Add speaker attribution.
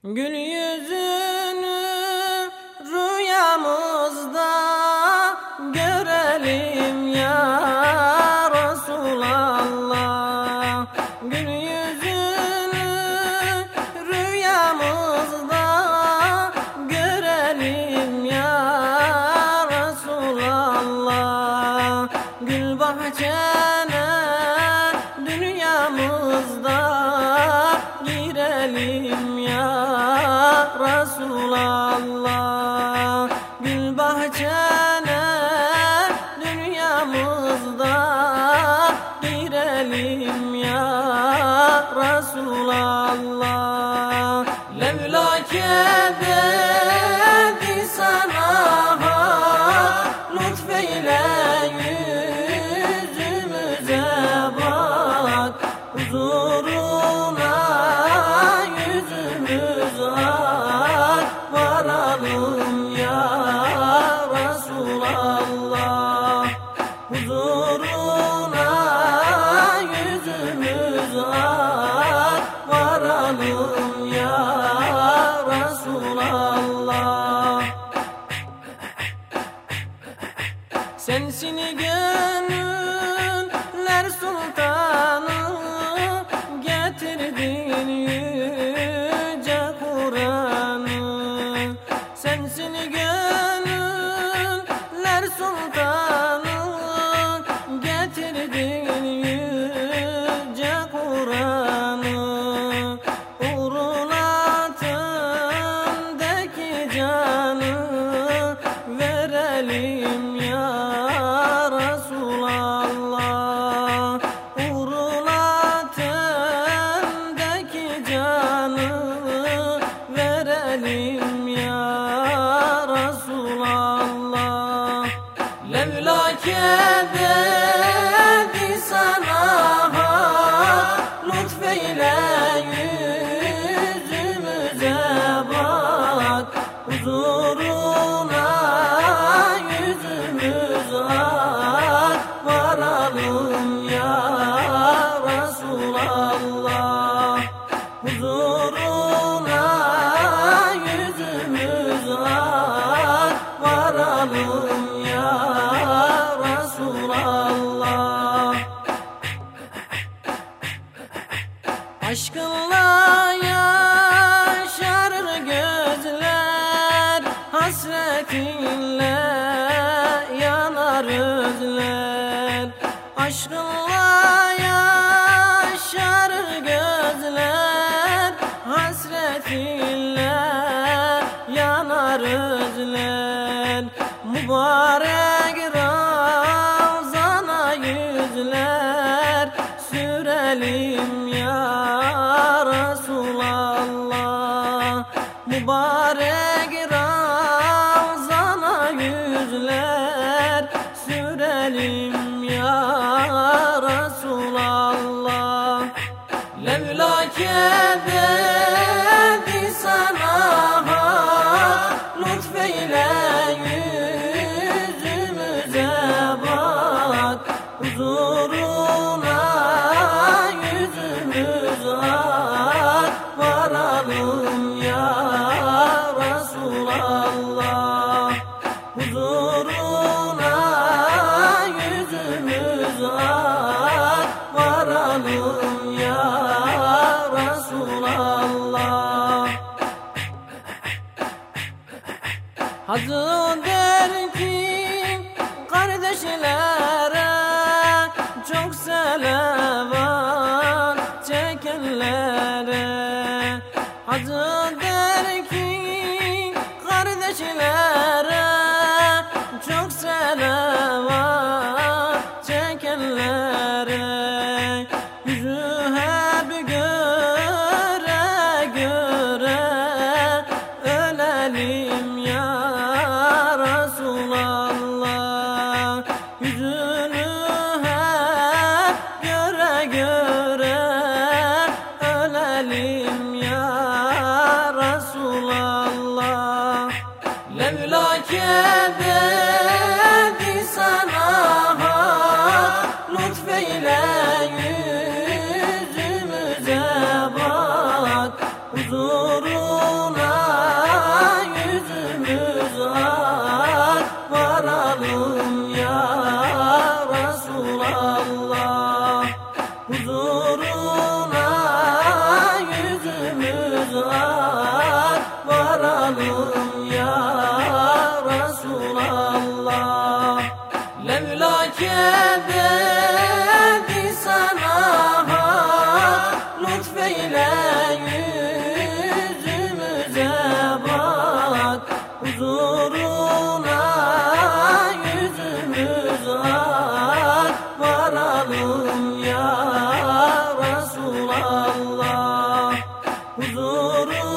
Speaker 1: Gül yüzünü rüyamızda görelim ya Resulallah. Gül yüzünü rüyamızda görelim ya Resulallah. Gül bahçene dünyamızda girelim ya Resulallah. Gül bahçene dünyamızda girelim ya Resulallah. Levlake dedi sana lütfeyle yüzümüze bak, huzuruna yüzümüz ak varalım ya Resulallah. Huzuruna yüzümüz ak varalım ya Resulallah. Sensin gönüller sultanı, getirdin yüce Kur'an'ı. Sensin gönüller sultanı, getirdin yüce Kur'an'ı. Uğruna tendeki canı verelim ya Resulallah. Uğruna tendeki canı verelim ya Resulallah. Levlake dedi sana lütfeyle yüzümüze bak, huzuruna yüzümüz ak varalım ya Resulallah. Huzuruna yüzümüz ak varalım ya Resulallah. Aşkınla yaşarır gözler, hasretinle yanar özler. Aşkınla yaşarır gözler, hasretinle yanar özler. Mübarek Ravzana yüzler sürelim ya Resulallah. Mübarek Ravzana yüzler sürelim ya Resulallah. Levlake dedi sana lütfeyle yüzümüze bak, huzuruna yüzümüz ak varalım ya Resulallah. Huzuruna yüzümüz ak varalım ya Resulallah. Hazır der ki kardeşlere çok selavat çekenlere. Hazır der ki kardeşlere çok selavat çekenlere. Yüzü hep göre göre ölelim ya Resulallah. Yüzünü hep göre göre ölelim ya Resulallah. Levlake dedi sana lütfeyle yüzümüze bak, huzuru ak varalım ya Resulallah. Levlake dedi sana hak, lütfeyle yüzümüze bak. Huzuruna yüzümüz ak varalım ya Resulallah. Huzuruna